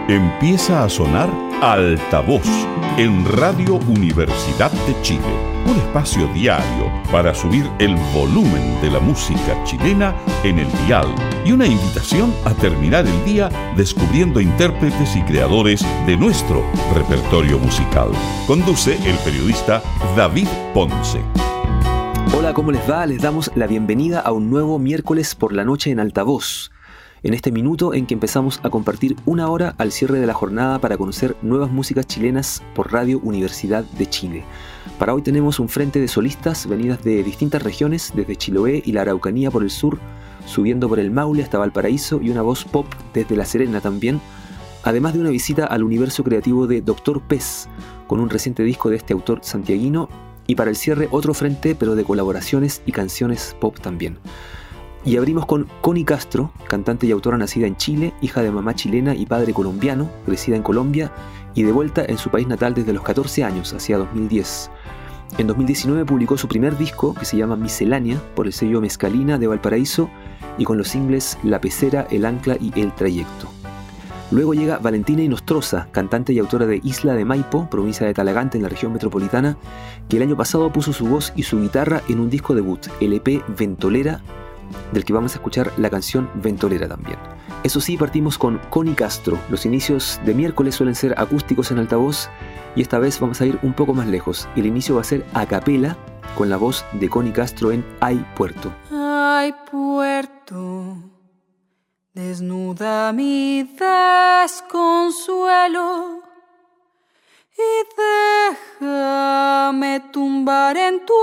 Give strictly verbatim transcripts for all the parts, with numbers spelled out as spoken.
Empieza a sonar Altavoz en Radio Universidad de Chile. Un espacio diario para subir el volumen de la música chilena en el dial y una invitación a terminar el día descubriendo intérpretes y creadores de nuestro repertorio musical. Conduce el periodista David Ponce. Hola, ¿cómo les va? Les damos la bienvenida a un nuevo miércoles por la noche en Altavoz. En este minuto en que empezamos a compartir una hora al cierre de la jornada para conocer nuevas músicas chilenas por Radio Universidad de Chile. Para hoy tenemos un frente de solistas venidas de distintas regiones, desde Chiloé y la Araucanía por el sur, subiendo por el Maule hasta Valparaíso, y una voz pop desde La Serena también, además de una visita al universo creativo de Doctor Pez, con un reciente disco de este autor santiaguino, y para el cierre otro frente pero de colaboraciones y canciones pop también. Y abrimos con Connie Castro, cantante y autora nacida en Chile, hija de mamá chilena y padre colombiano, crecida en Colombia y de vuelta en su país natal desde los catorce años, hacia dos mil diez. En dos mil diecinueve publicó su primer disco, que se llama Miscelánea, por el sello Mezcalina de Valparaíso, y con los singles La Pecera, El Ancla y El Trayecto. Luego llega Valentina Inostroza, cantante y autora de Isla de Maipo, provincia de Talagante en la región metropolitana, que el año pasado puso su voz y su guitarra en un disco debut, el E P Ventolera, del que vamos a escuchar la canción Ventolera también. Eso sí, partimos con Connie Castro. Los inicios de miércoles suelen ser acústicos en altavoz y esta vez vamos a ir un poco más lejos. El inicio va a ser a capela con la voz de Connie Castro en Ay Puerto. Ay Puerto, desnuda mi desconsuelo y déjame tumbar en tu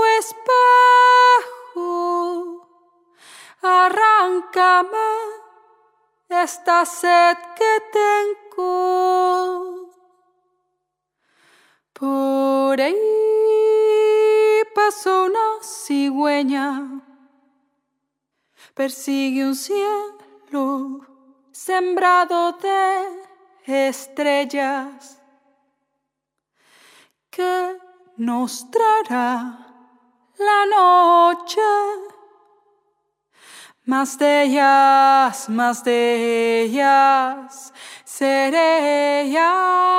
espejo. Arráncame esta sed que tengo. Por ahí pasó una cigüeña, persigue un cielo sembrado de estrellas que nos traerá la noche. Más de ellas, más de ellas, seré ellas.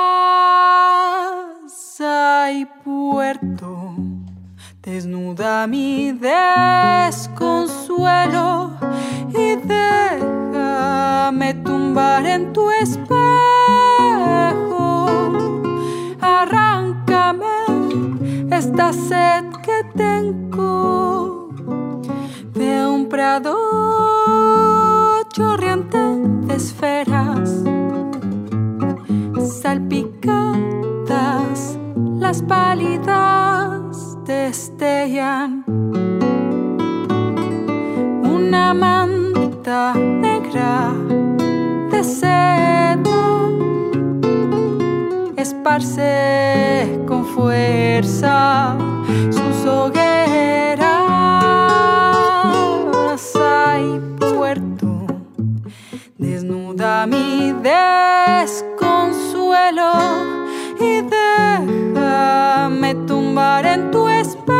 Ay, Puerto, desnuda mi desconsuelo y déjame tumbar en tu espejo. Arráncame esta sed que tengo de un prado chorreante de esferas, salpicadas las pálidas destellan. Una manta negra de seda esparce con fuerza sus hogueras. Ay, Puerto, desnuda mi desconsuelo y déjame tumbar en tu espejo.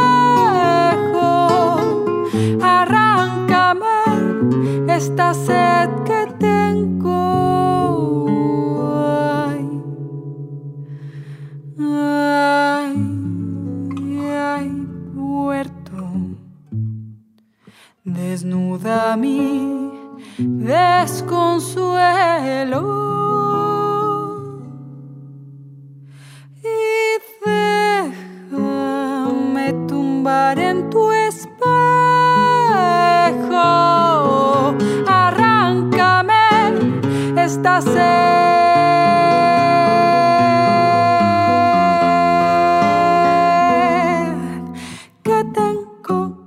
Arráncame esta sed que tengo. Ay, ay, ay, Puerto, desnuda mi desconsuelo y déjame tumbar en tu espejo. Arráncame esta sed que tengo.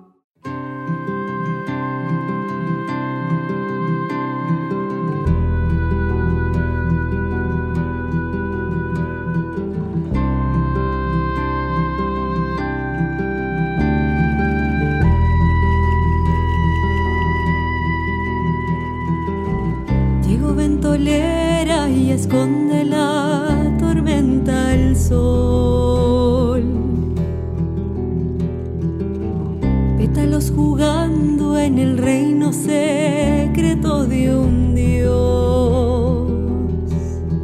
Ventolera y esconde la tormenta el sol. Pétalos jugando en el reino secreto de un dios.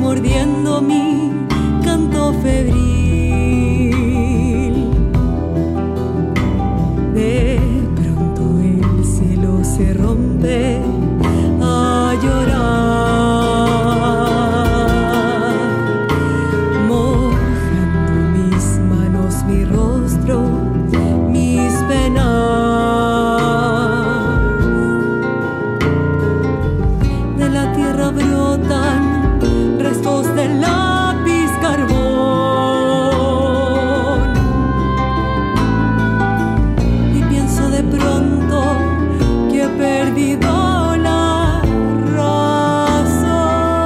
mordiendo mi canto febril. De pronto el cielo se rompe a llorar, mojando mis manos, mi rostro, mis penas. De la tierra brotan restos de lápiz carbón, y pienso de pronto que he perdido la razón.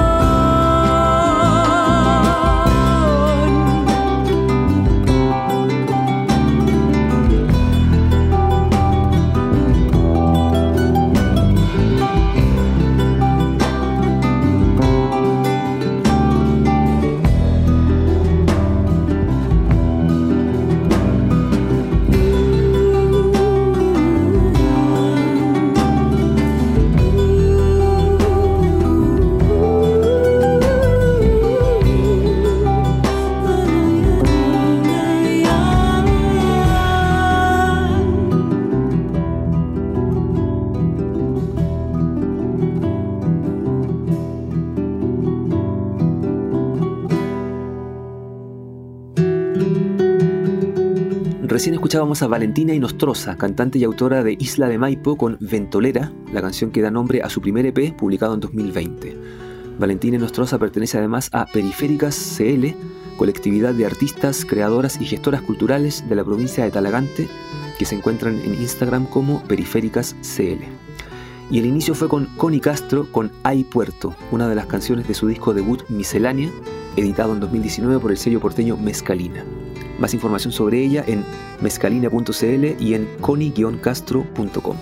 Recién escuchábamos a Valentina Inostroza, cantante y autora de Isla de Maipo, con Ventolera, la canción que da nombre a su primer E P, publicado en dos mil veinte. Valentina Inostroza pertenece además a Periféricas C L, colectividad de artistas, creadoras y gestoras culturales de la provincia de Talagante, que se encuentran en Instagram como Periféricas C L. Y el inicio fue con Connie Castro con Ay Puerto, una de las canciones de su disco debut Miscelánea, editado en dos mil diecinueve por el sello porteño Mezcalina. Más información sobre ella en mezcalina punto c l y en connie guion castro punto com.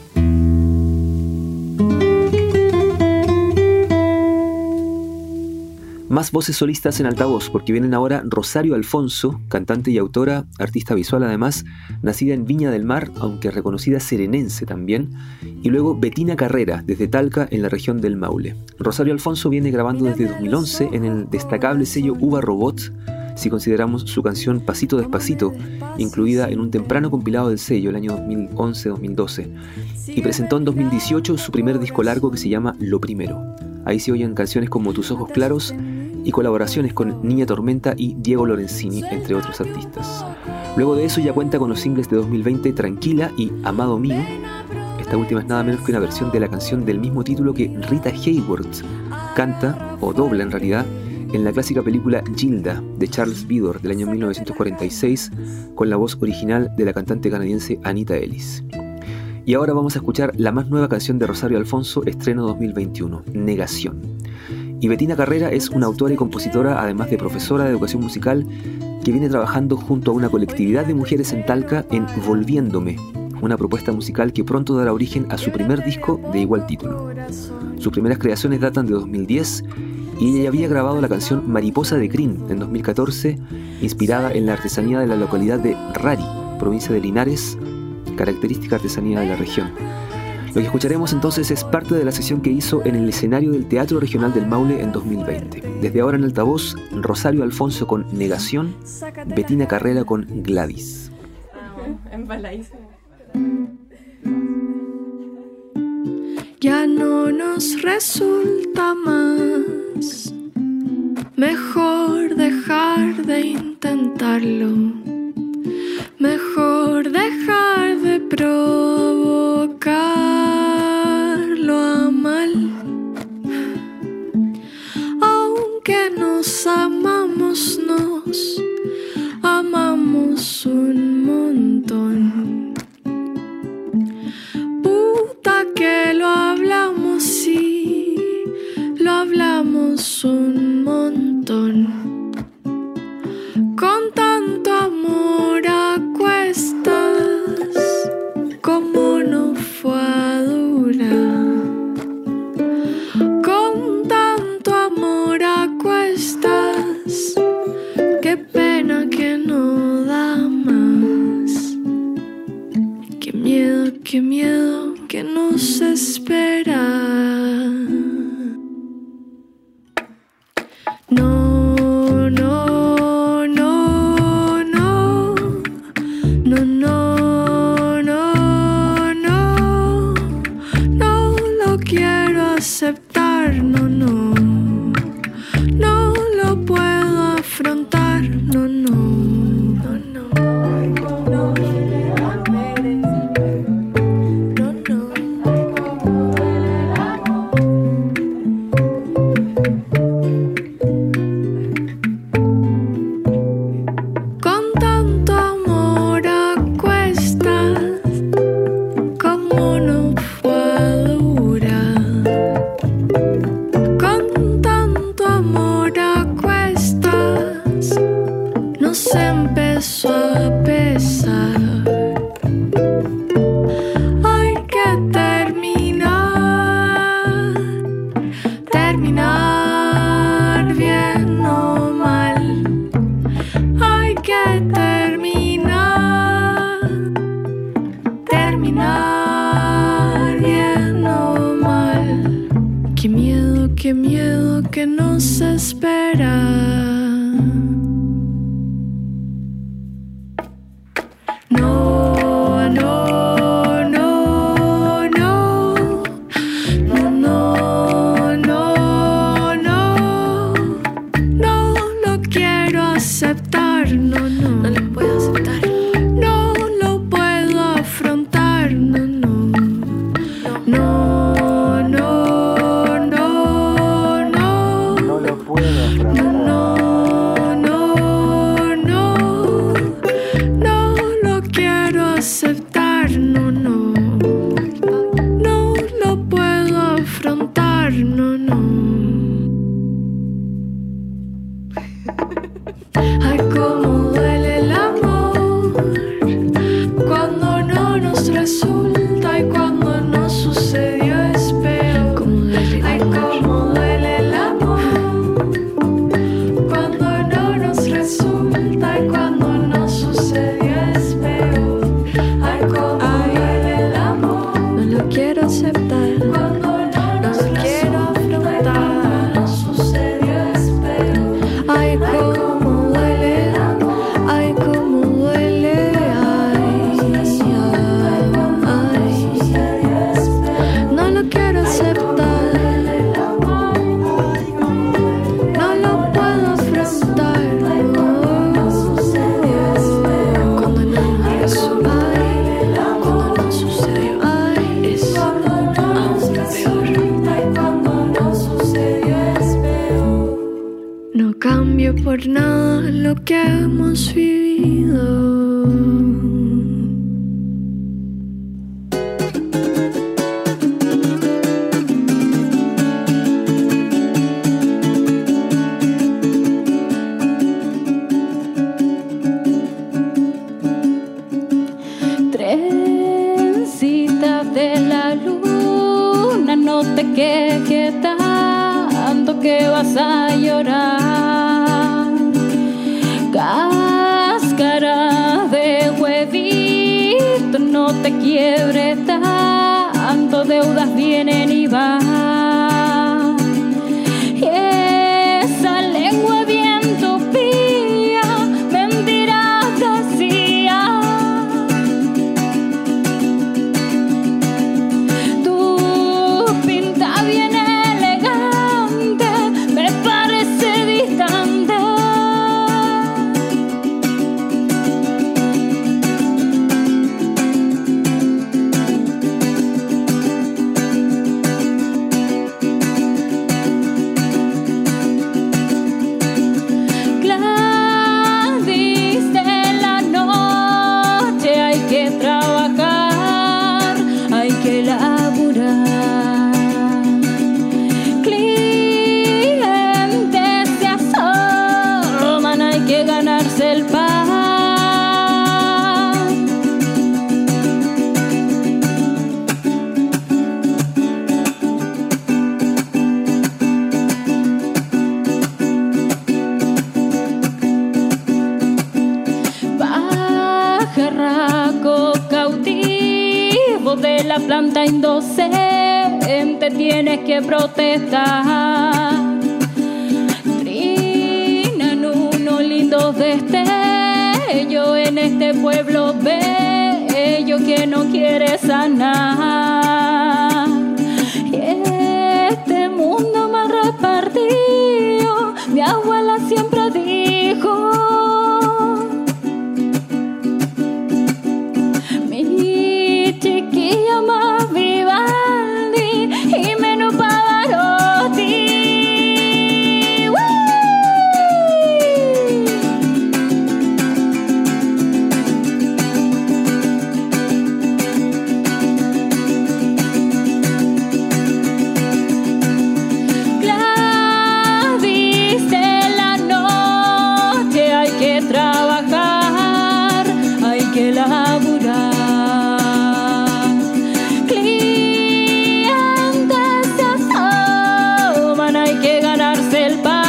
Más voces solistas en altavoz, porque vienen ahora Rosario Alfonso, cantante y autora, artista visual además, nacida en Viña del Mar, aunque reconocida serenense también, y luego Betina Carrera, desde Talca, en la región del Maule. Rosario Alfonso viene grabando desde dos mil once en el destacable sello Uva Robot, si consideramos su canción Pasito Despacito, incluida en un temprano compilado del sello el año dos mil once dos mil doce, y presentó en dos mil dieciocho su primer disco largo que se llama Lo Primero. Ahí se oyen canciones como Tus Ojos Claros y colaboraciones con Niña Tormenta y Diego Lorenzini, entre otros artistas. Luego de eso ya cuenta con los singles de dos mil veinte Tranquila y Amado Mío. Esta última es nada menos que una versión de la canción del mismo título que Rita Hayworth canta, o dobla en realidad, en la clásica película Gilda, de Charles Vidor, del año mil novecientos cuarenta y seis, con la voz original de la cantante canadiense Anita Ellis. Y ahora vamos a escuchar la más nueva canción de Rosario Alfonso, estreno dos mil veintiuno, Negación. Y Betina Carrera es una autora y compositora, además de profesora de educación musical, que viene trabajando junto a una colectividad de mujeres en Talca en Volviéndome, una propuesta musical que pronto dará origen a su primer disco de igual título. Sus primeras creaciones datan de dos mil diez y ella ya había grabado la canción Mariposa de Crin en dos mil catorce, inspirada en la artesanía de la localidad de Rari, provincia de Linares, característica artesanía de la región. Lo que escucharemos entonces es parte de la sesión que hizo en el escenario del Teatro Regional del Maule en dos mil veinte. Desde ahora en altavoz, Rosario Alfonso con Negación, Betina Carrera con Gladys. Ya no nos resulta más, mejor dejar de intentarlo, mejor dejar de provocarlo a mal. Aunque nos amamos, nos amamos un montón. Puta que lo hablamos, sí, lo hablamos un montón. Con tanto amor a cuestas, como no fue a durar. Con tanto amor a cuestas, qué pena que no da más. Qué miedo, qué miedo que nos espera. aceptar, no, no. No lo puedo afrontar, no, no. No, no. No, no. Con tanto amor a cuestas, ¿cómo no fue a durar? Con tanto amor a cuestas, nos empezó a pesar. Hay que terminar, terminar bien o mal. Hay que terminar, terminar bien o mal. Qué miedo, qué miedo que nos espera. No, no, no, no. No, no, no, no. No lo quiero aceptar, no, no. No lo puedo aceptar. No lo puedo afrontar, no, no. No, no, no, no. No lo puedo afrontar. No, no, no. No lo quiero aceptar, no, no. No lo puedo afrontar, no, no. Ay, cómo duele el amor cuando no nos resulta y cuando no sucedió es peor. Ay, cómo duele el amor cuando no nos resulta y cuando no sucedió es peor. Ay, cómo duele el amor, no lo quiero aceptar. Cuando no nos quiero afrontar, no sucedió es peor. Ay, cómo duele, ay, cómo duele, ay, ay, no lo quiero aceptar, no lo puedo afrontar. Cuando no nos resulta, cuando no sucedió, ay, es aún peor. Cuando no sucedió es peor. No cambio por nada lo que hemos vivido. Trencitas de la luna, no te quejes tanto que vas a llorar. Cáscara de huevito, no te quiebres tanto, deudas vienen y van. Y esa lengua bien tupía, mentiras decía. Tu pinta bien elegante, me parece distante. Gladys de la noche, hay que trabajar, hay que laburar. Clientes se asoman, hay que ganarse el pan. Pajarraco cautivo de la planta indocente, tienes que protestar. Trinan unos lindos destellos en este pueblo bello que no quiere sanar. Y Mi abuela siempre dijo, mi chiquilla más Vivaldi y menos Pavarotti. Trabajar, hay que laburar. Clientes se asoman, hay que ganarse el pan.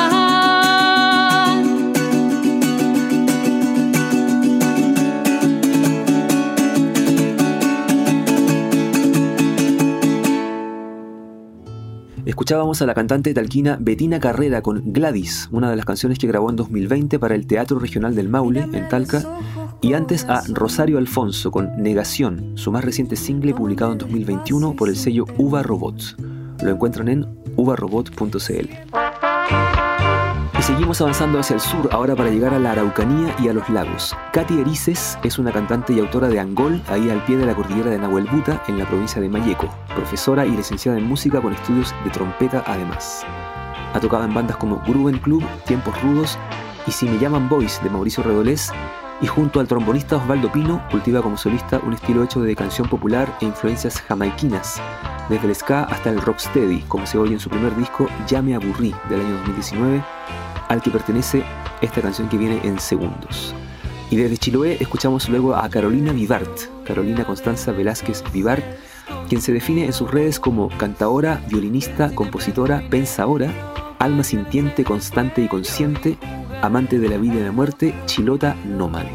Escuchábamos a la cantante talquina Betina Carrera con Gladys, una de las canciones que grabó en dos mil veinte para el Teatro Regional del Maule, en Talca, y antes a Rosario Alfonso con Negación, su más reciente single publicado en dos mil veintiuno por el sello Uva Robot. Lo encuentran en uva robot punto c l. Y seguimos avanzando hacia el sur, ahora para llegar a la Araucanía y a los lagos. Katy Erices es una cantante y autora de Angol, ahí al pie de la cordillera de Nahuelbuta, en la provincia de Mayeco, profesora y licenciada en música con estudios de trompeta además. Ha tocado en bandas como Gruben Club, Tiempos Rudos y Si Me Llaman Boys de Mauricio Redolés, y junto al trombonista Osvaldo Pino cultiva como solista un estilo hecho de canción popular e influencias jamaiquinas, desde el ska hasta el rocksteady, como se oye en su primer disco Ya Me Aburrí del año dos mil diecinueve, al que pertenece esta canción que viene en segundos. Y desde Chiloé escuchamos luego a Carolina Vivart, Carolina Constanza Velázquez Vivart, quien se define en sus redes como cantaora, violinista, compositora, pensadora, alma sintiente, constante y consciente, amante de la vida y la muerte, chilota nómade.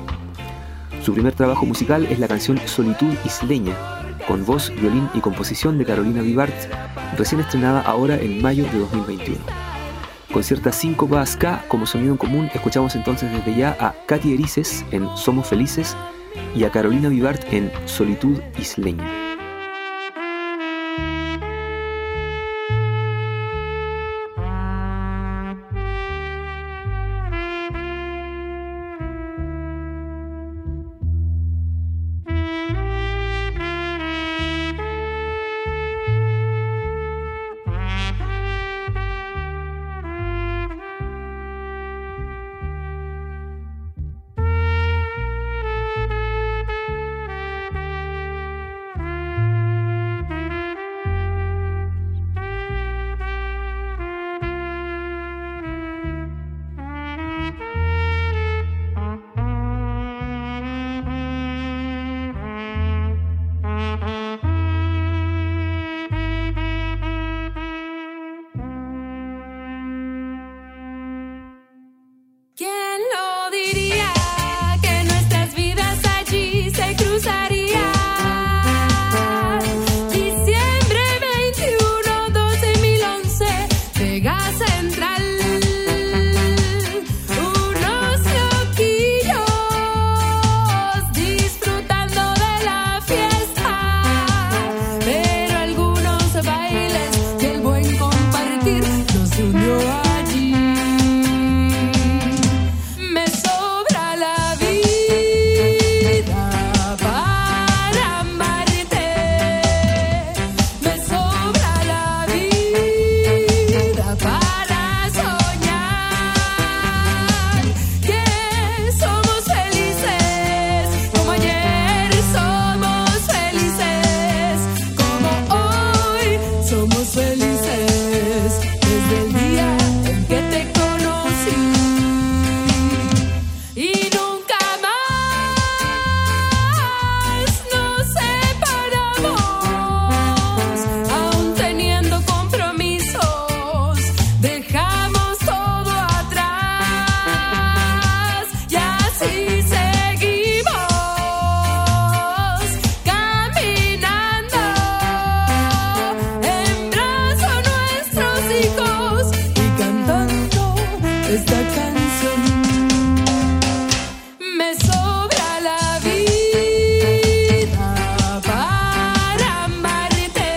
Su primer trabajo musical es la canción Solitud Isleña, con voz, violín y composición de Carolina Vivart, recién estrenada ahora en mayo de dos mil veintiuno. Con cierta síncopa ska como sonido en común, escuchamos entonces desde ya a Katy Erices en Somos Felices y a Carolina Vivart en Solitud Isleña.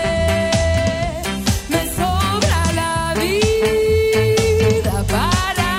Para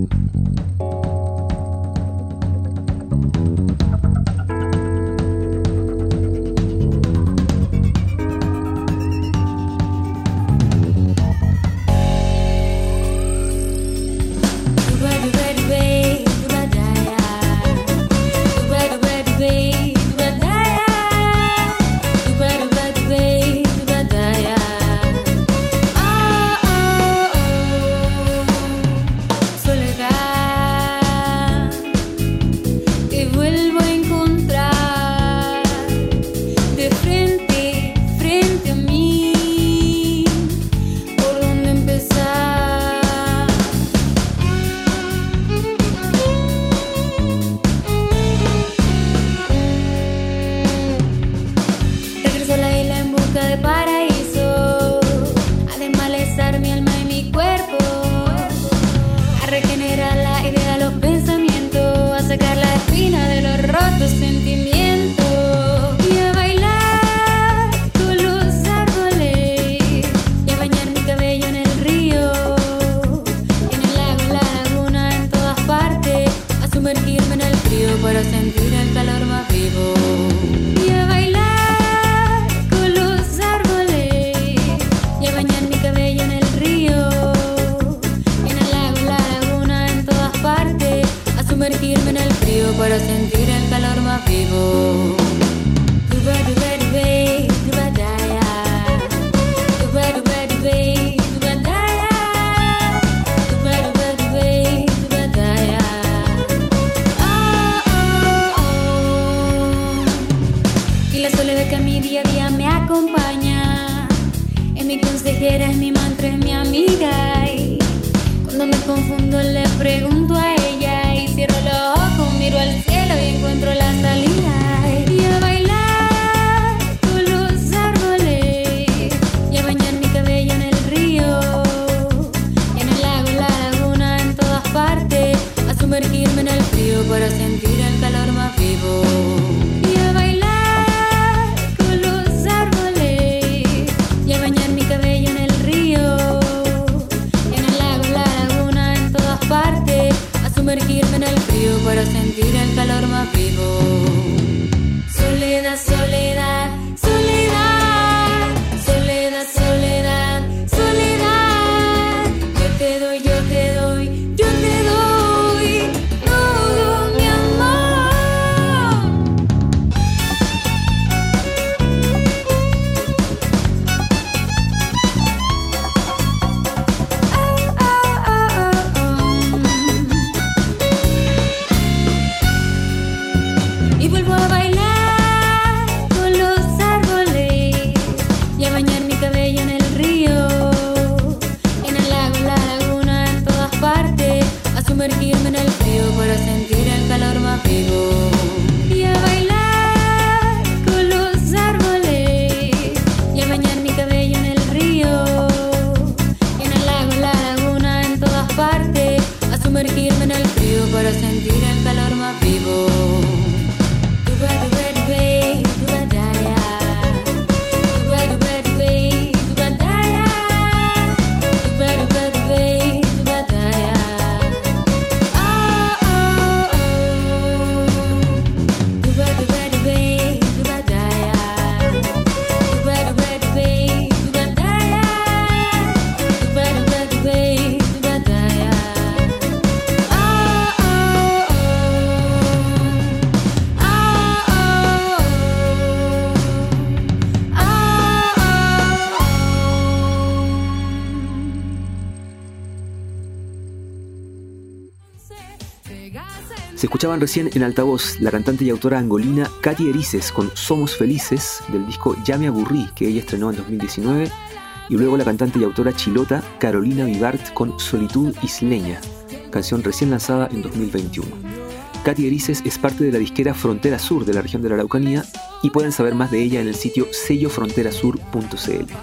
Se escuchaban recién en altavoz la cantante y autora angolina Katy Erices con Somos Felices del disco Ya me aburrí, que ella estrenó en dos mil diecinueve, y luego la cantante y autora chilota Carolina Vivart con Solitud Isleña, canción recién lanzada en dos mil veintiuno. Katy Erices es parte de la disquera Frontera Sur de la región de la Araucanía y pueden saber más de ella en el sitio sello frontera sur punto c l.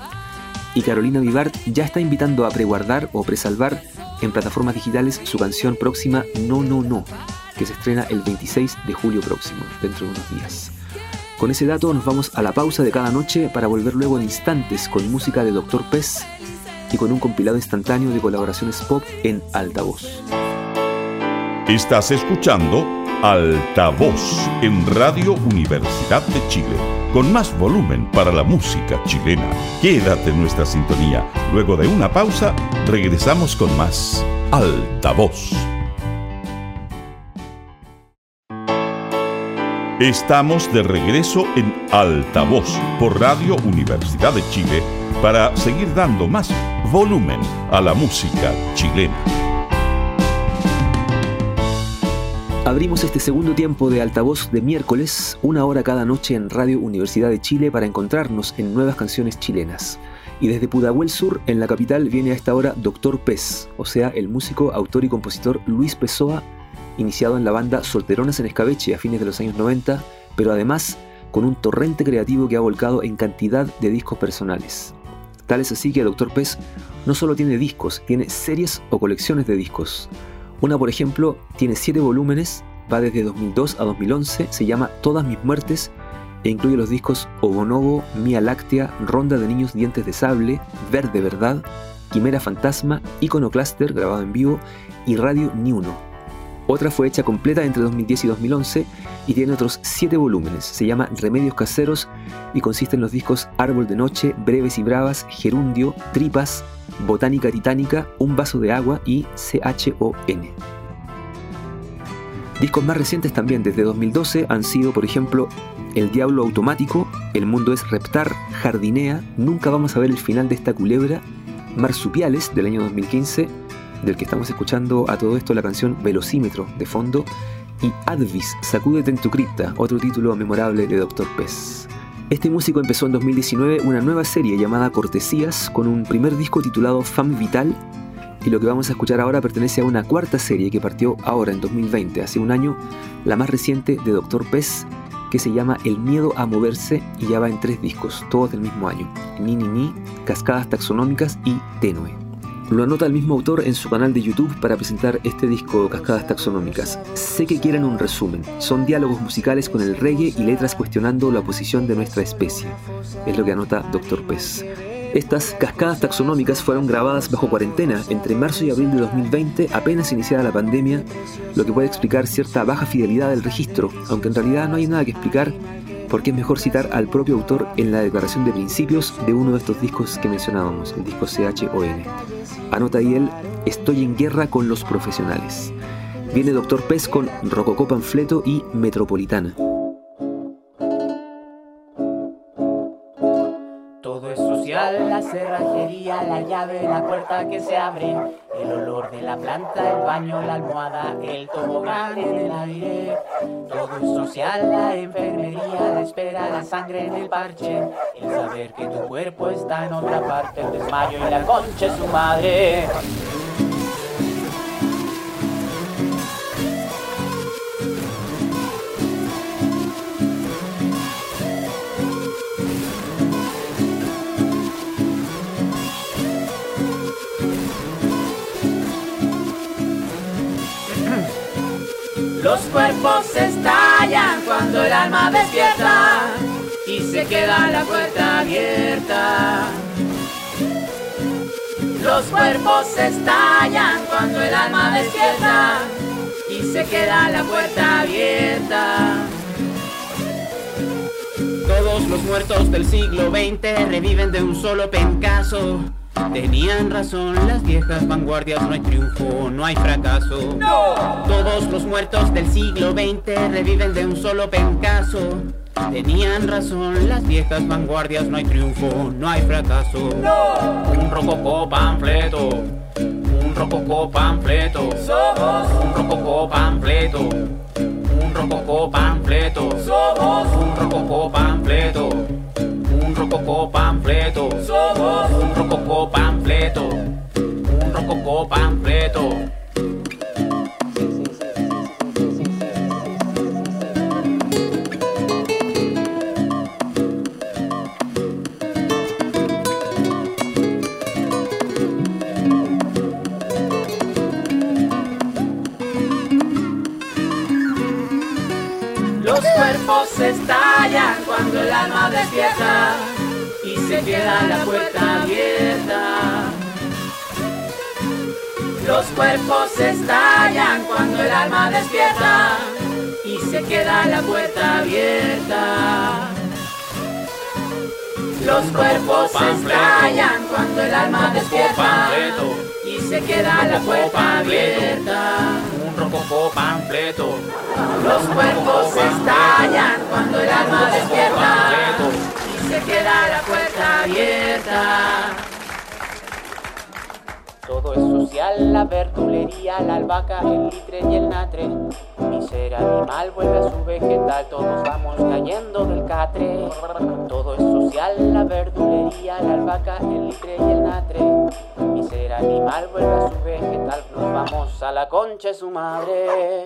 Y Carolina Vivart ya está invitando a preguardar o presalvar en plataformas digitales su canción próxima No No No, que se estrena el veintiséis de julio próximo, dentro de unos días. Con ese dato nos vamos a la pausa de cada noche para volver luego en instantes con música de doctor Pez y con un compilado instantáneo de colaboraciones pop en altavoz. Estás escuchando Altavoz en Radio Universidad de Chile, con más volumen para la música chilena. Quédate en nuestra sintonía. Luego de una pausa, regresamos con más Altavoz. Estamos de regreso en Altavoz por Radio Universidad de Chile para seguir dando más volumen a la música chilena. Abrimos este segundo tiempo de Altavoz de miércoles, una hora cada noche en Radio Universidad de Chile para encontrarnos en nuevas canciones chilenas. Y desde Pudahuel Sur, en la capital, viene a esta hora Doctor Pez, o sea, el músico, autor y compositor Luis Pessoa, iniciado en la banda Solteronas en Escabeche a fines de los años noventa, pero además con un torrente creativo que ha volcado en cantidad de discos personales. Tal es así que Doctor Pez no solo tiene discos, tiene series o colecciones de discos. Una, por ejemplo, tiene siete volúmenes, va desde dos mil dos a dos mil once, se llama Todas mis muertes e incluye los discos Obonobo, Mía Láctea, Ronda de Niños Dientes de Sable, Verde Verdad, Quimera Fantasma, Iconoclaster grabado en vivo y Radio Ni Uno. Otra fue hecha completa entre dos mil diez y dos mil once y tiene otros siete volúmenes, se llama Remedios Caseros y consiste en los discos Árbol de Noche, Breves y Bravas, Gerundio, Tripas, Botánica Titánica, Un Vaso de Agua y C H O N. Discos más recientes también desde dos mil doce han sido, por ejemplo, El Diablo Automático, El Mundo es Reptar, Jardinea, Nunca vamos a ver el final de esta culebra, Marsupiales del año dos mil quince, del que estamos escuchando a todo esto la canción Velocímetro de fondo, y Advis, Sacúdete en tu cripta, otro título memorable de Doctor Pez. Este músico empezó en dos mil diecinueve una nueva serie llamada Cortesías con un primer disco titulado Femme Vital, y lo que vamos a escuchar ahora pertenece a una cuarta serie que partió ahora en dos mil veinte, hace un año, la más reciente de Doctor Pez, que se llama El Miedo a Moverse y ya va en tres discos, todos del mismo año: Ni Ni Ni, Cascadas Taxonómicas y Tenue. Lo anota el mismo autor en su canal de YouTube para presentar este disco Cascadas Taxonómicas. Sé que quieren un resumen. Son diálogos musicales con el reggae y letras cuestionando la posición de nuestra especie. Es lo que anota Doctor Pez. Estas cascadas taxonómicas fueron grabadas bajo cuarentena entre marzo y abril de dos mil veinte, apenas iniciada la pandemia, lo que puede explicar cierta baja fidelidad del registro, aunque en realidad no hay nada que explicar, porque es mejor citar al propio autor en la declaración de principios de uno de estos discos que mencionábamos, el disco C H O N. Anota ahí él: Estoy en guerra con los profesionales. Viene Doctor Pez con Rococó Panfleto y Metropolitana. Todo es social, la cerrajería, la llave, la puerta que se abre, el olor de la planta, el baño, la almohada, el tobogán en el aire. Todo es social, la enfermería, la espera, la sangre en el parche, el saber que tu cuerpo está en otra parte, el desmayo y la concha de su madre. Los cuerpos estallan cuando el alma despierta y se queda la puerta abierta. Los cuerpos estallan cuando el alma despierta y se queda la puerta abierta. Todos los muertos del siglo veinte reviven de un solo pencazo. Tenían razón las viejas vanguardias, no hay triunfo, no hay fracaso. ¡No! Todos los muertos del siglo veinte reviven de un solo pencaso. Tenían razón las viejas vanguardias, no hay triunfo, no hay fracaso. ¡No! Un rococó panfleto, un rococó panfleto. Somos un rococó panfleto, un rococó panfleto. Somos un rococó panfleto, un rococó panfleto. Somos un rococó panfleto, un rococó panfleto. Los cuerpos estallan cuando el alma despierta y se queda la puerta abierta. Los cuerpos estallan cuando el alma despierta y se queda la puerta abierta. Los cuerpos estallan cuando el alma despierta y se queda la puerta abierta. Un rococó panfleto. Los cuerpos estallan cuando el alma despierta y se queda la puerta abierta. Todo es social, la verdulería, la albahaca, el litre y el natre. Mi ser animal vuelve a su vegetal, todos vamos cayendo del catre. Todo es social, la verdulería, la albahaca, el litre y el natre. Mi ser animal vuelve a su vegetal, nos vamos a la concha de su madre.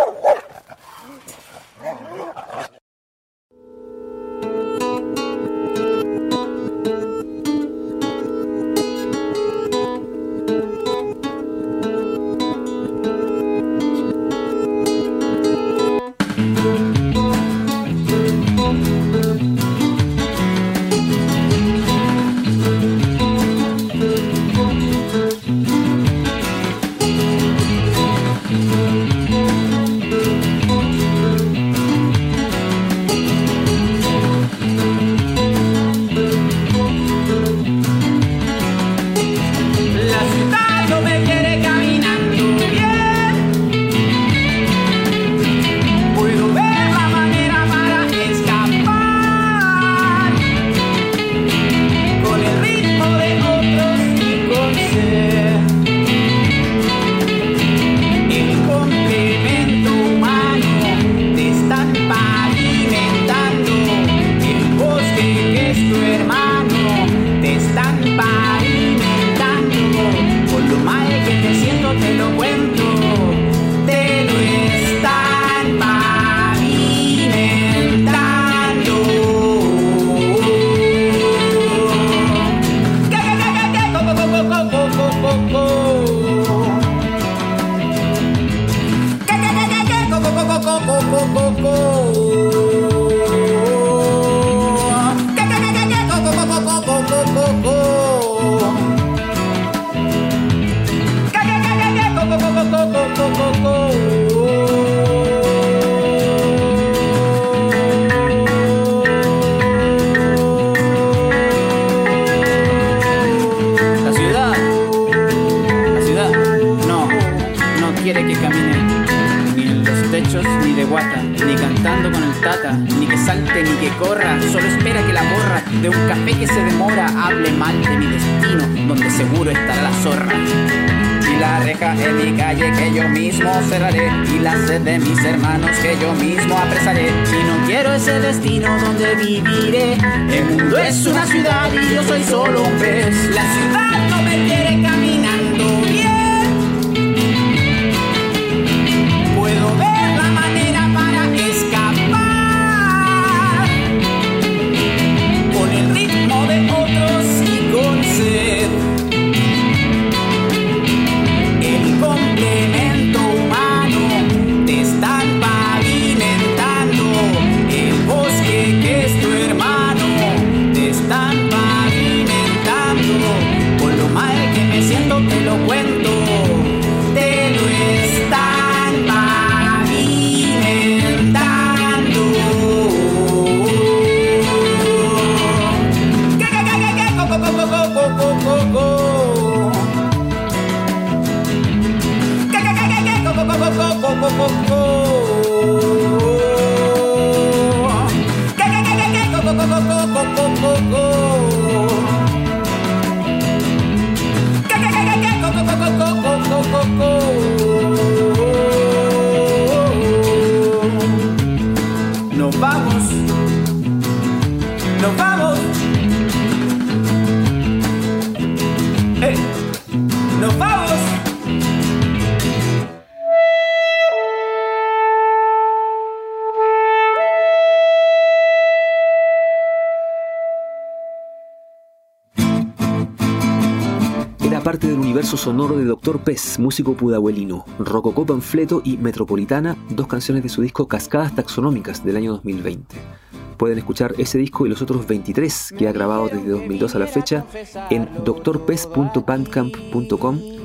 Parte del universo sonoro de Doctor Pez, músico pudahuelino, Rococó Panfleto y Metropolitana, dos canciones de su disco Cascadas Taxonómicas del año dos mil veinte. Pueden escuchar ese disco y los otros veintitrés que ha grabado desde dos mil dos a la fecha en doctor pez punto bandcamp punto com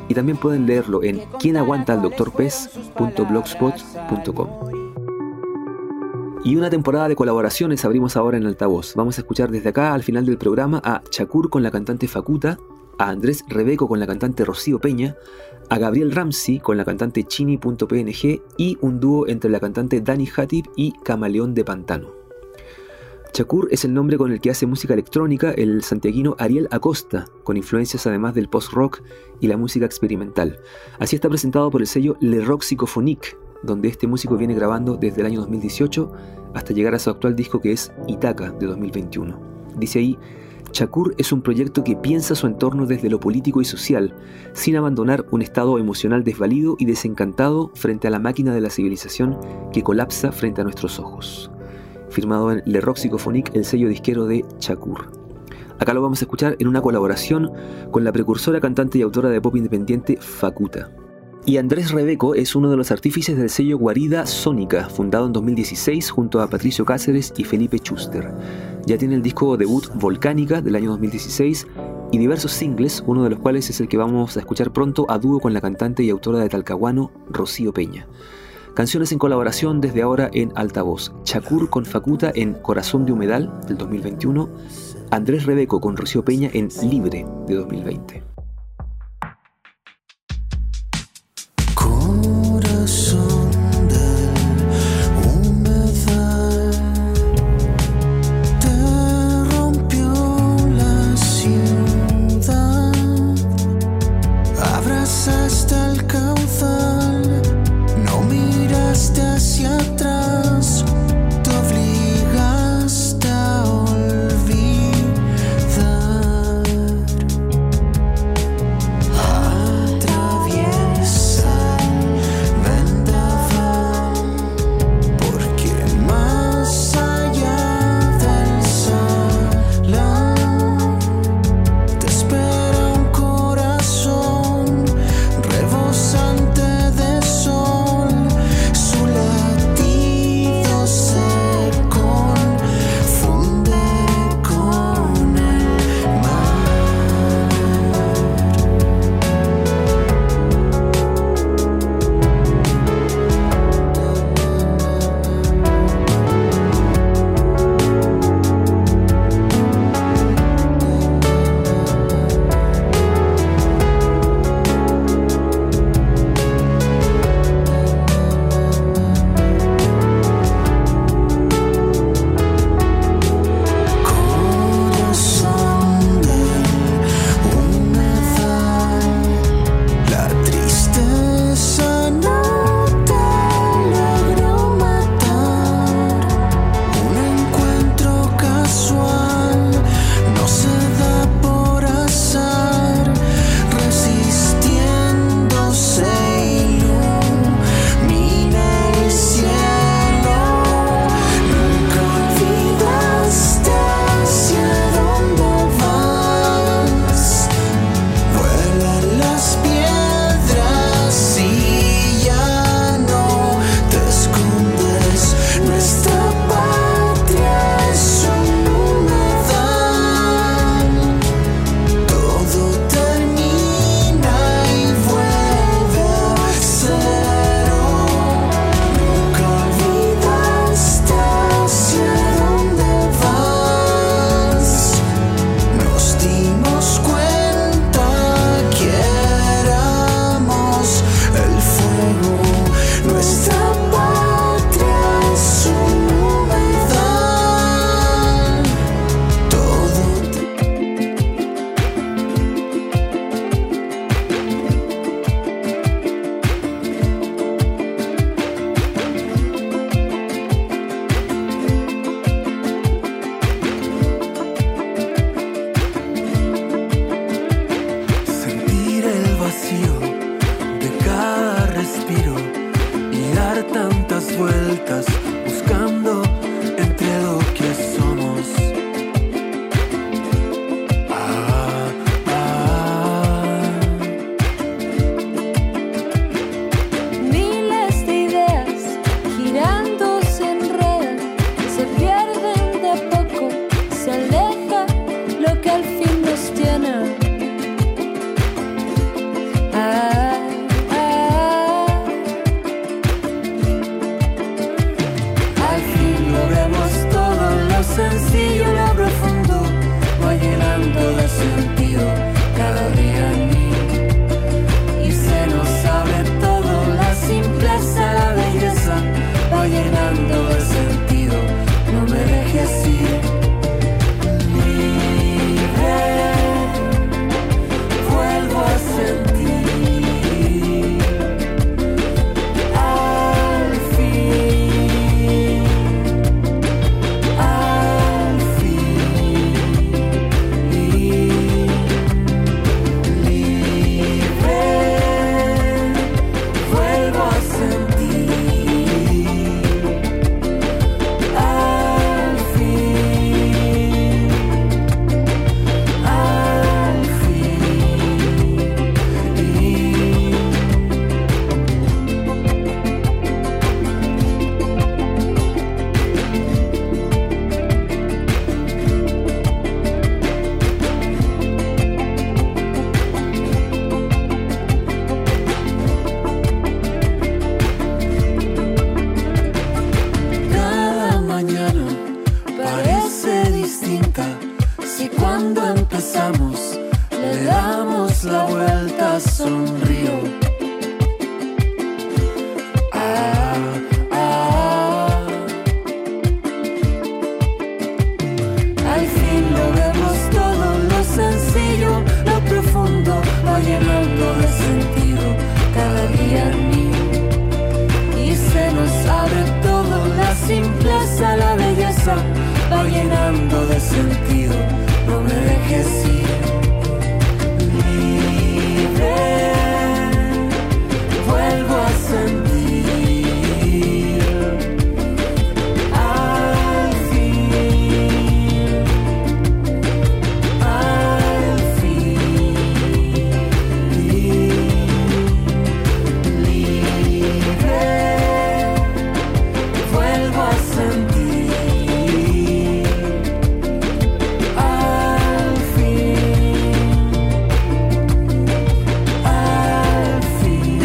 y también pueden leerlo en quien aguanta al doctor pez punto blogspot punto com. Y una temporada de colaboraciones abrimos ahora en Altavoz. Vamos a escuchar desde acá al final del programa a Shakur con la cantante Facuta, a Andrés Rebeco con la cantante Rocío Peña, a Gabriel Ramsey con la cantante Chini.png y un dúo entre la cantante Dani Hatib y Camaleón de Pantano. Shakur es el nombre con el que hace música electrónica el santiaguino Ariel Acosta, con influencias además del post-rock y la música experimental. Así está presentado por el sello Le Rock Psychophonique, donde este músico viene grabando desde el año dos mil dieciocho hasta llegar a su actual disco, que es Itaca, de dos mil veintiuno. Dice ahí: Shakur es un proyecto que piensa su entorno desde lo político y social, sin abandonar un estado emocional desvalido y desencantado frente a la máquina de la civilización que colapsa frente a nuestros ojos. Firmado en Le Rock Psychophonique, el sello disquero de Shakur. Acá lo vamos a escuchar en una colaboración con la precursora, cantante y autora de pop independiente Facuta. Y Andrés Rebeco es uno de los artífices del sello Guarida Sónica, fundado en dos mil dieciséis junto a Patricio Cáceres y Felipe Schuster. Ya tiene el disco debut Volcánica del año dos mil dieciséis y diversos singles, uno de los cuales es el que vamos a escuchar pronto a dúo con la cantante y autora de Talcahuano, Rocío Peña. Canciones en colaboración desde ahora en Altavoz: Shakur con Facuta en Corazón de Humedal del dos mil veintiuno, Andrés Rebeco con Rocío Peña en Libre de dos mil veinte. Ah sentido, no me dejes ir. Libre, vuelvo a sentir. Al fin, al fin. Libre, vuelvo a sentir. Al fin, al fin.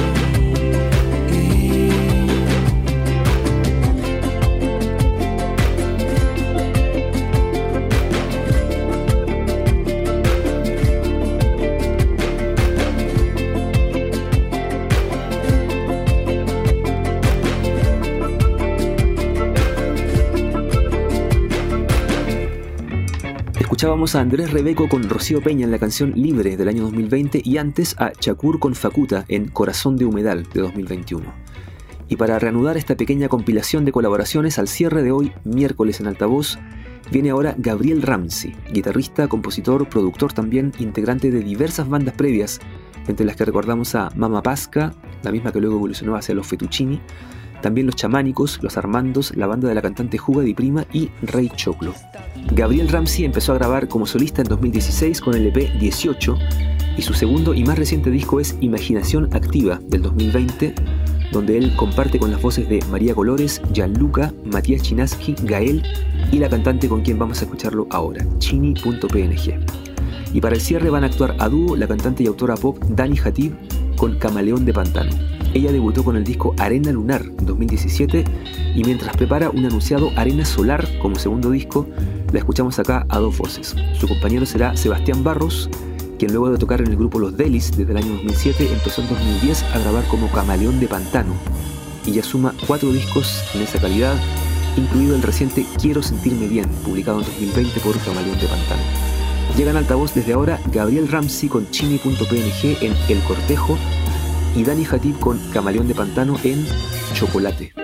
Escuchábamos a Andrés Rebeco con Rocío Peña en la canción Libre del año dos mil veinte y antes a Shakur con Facuta en Corazón de Humedal de dos mil veintiuno. Y para reanudar esta pequeña compilación de colaboraciones al cierre de hoy, miércoles en Altavoz, viene ahora Gabriel Ramsey, guitarrista, compositor, productor también, integrante de diversas bandas previas, entre las que recordamos a Mama Pasca, la misma que luego evolucionó hacia los Fettuccini, también los Chamánicos, los Armandos, la banda de la cantante Juga Di Prima y Rey Choclo. Gabriel Ramsey empezó a grabar como solista en dos mil dieciséis con el E P dieciocho y su segundo y más reciente disco es Imaginación Activa del dos mil veinte, donde él comparte con las voces de María Colores, Gianluca, Matías Chinaski, Gael y la cantante con quien vamos a escucharlo ahora, chini punto p n g. Y para el cierre van a actuar a dúo la cantante y autora pop Dani Hatib con Camaleón de Pantano. Ella debutó con el disco Arena Lunar en dos mil diecisiete y mientras prepara un anunciado Arena Solar como segundo disco, la escuchamos acá a dos voces. Su compañero será Sebastián Barros, quien luego de tocar en el grupo Los Delis desde el año dos mil siete empezó en dos mil diez a grabar como Camaleón de Pantano y ya suma cuatro discos en esa calidad, incluido el reciente Quiero Sentirme Bien, publicado en dos mil veinte por Camaleón de Pantano. Llegan Altavoz desde ahora Gabriel Ramsey con chini punto p n g en El Cortejo y Dani Hatib con Camaleón de Pantano en Chocolate.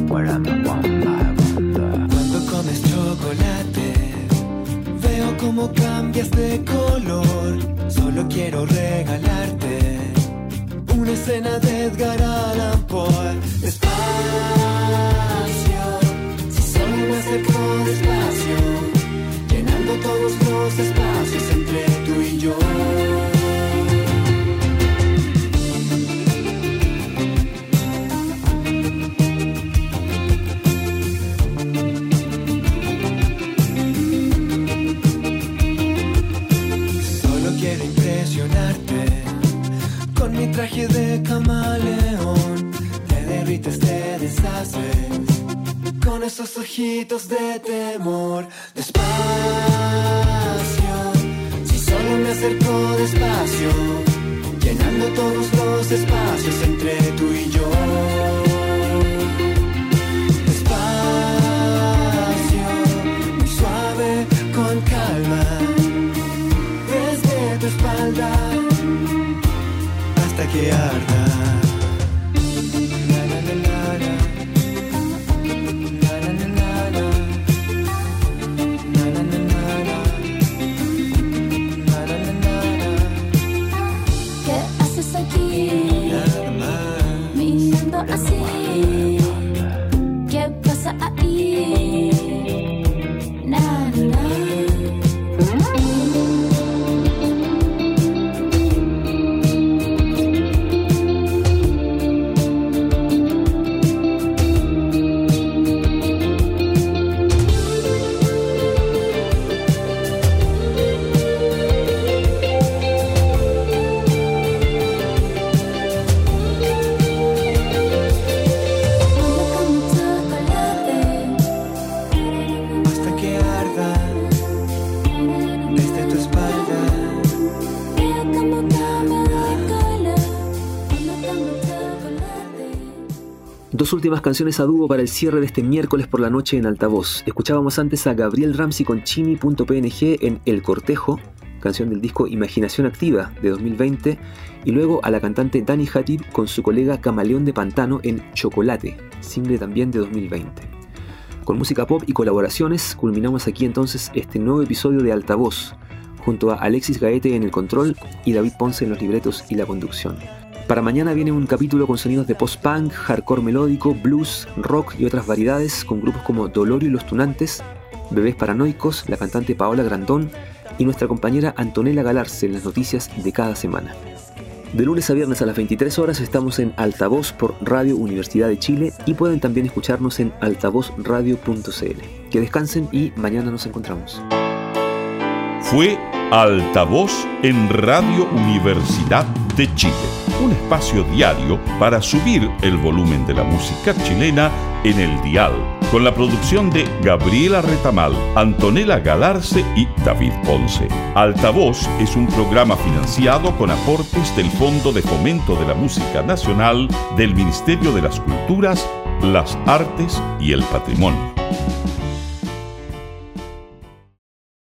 Cuando comes chocolate, veo cómo cambias de color. Solo quiero regalarte una escena de Edgar Allan Poe. Despacio, si solo me acerco despacio, llenando todos los espacios entre tú y yo. Con mi traje de camaleón, te derrites, te deshaces, con esos ojitos de temor. Despacio, si solo me acerco despacio, llenando todos los espacios entre tú y yo. Despacio, muy suave, con calma, desde tu espalda hasta que arda. La, la, la, la, la. La, la, la, la, la. La, la, la, la, la. La, la, la, la, la. ¿Qué haces aquí? Nada más. Mirando así. ¿Qué pasa ahí? Nada, nada. Dos últimas canciones a dúo para el cierre de este miércoles por la noche en Altavoz. Escuchábamos antes a Gabriel Ramsey con Chimi punto p n g en El Cortejo, canción del disco Imaginación Activa de dos mil veinte, y luego a la cantante Dani Hatib con su colega Camaleón de Pantano en Chocolate, single también de dos mil veinte. Con música pop y colaboraciones culminamos aquí entonces este nuevo episodio de Altavoz, junto a Alexis Gaete en el control y David Ponce en los libretos y la conducción. Para mañana viene un capítulo con sonidos de post-punk, hardcore melódico, blues, rock y otras variedades, con grupos como Dolorio y Los Tunantes, Bebés Paranoicos, la cantante Paola Grandón y nuestra compañera Antonella Galarce en las noticias de cada semana. De lunes a viernes a las veintitrés horas estamos en Altavoz por Radio Universidad de Chile y pueden también escucharnos en altavoz radio punto c l. Que descansen y mañana nos encontramos. Fue Altavoz en Radio Universidad de Chile, un espacio diario para subir el volumen de la música chilena en el dial, con la producción de Gabriela Retamal, Antonella Galarce y David Ponce. Altavoz es un programa financiado con aportes del Fondo de Fomento de la Música Nacional del Ministerio de las Culturas, las Artes y el Patrimonio.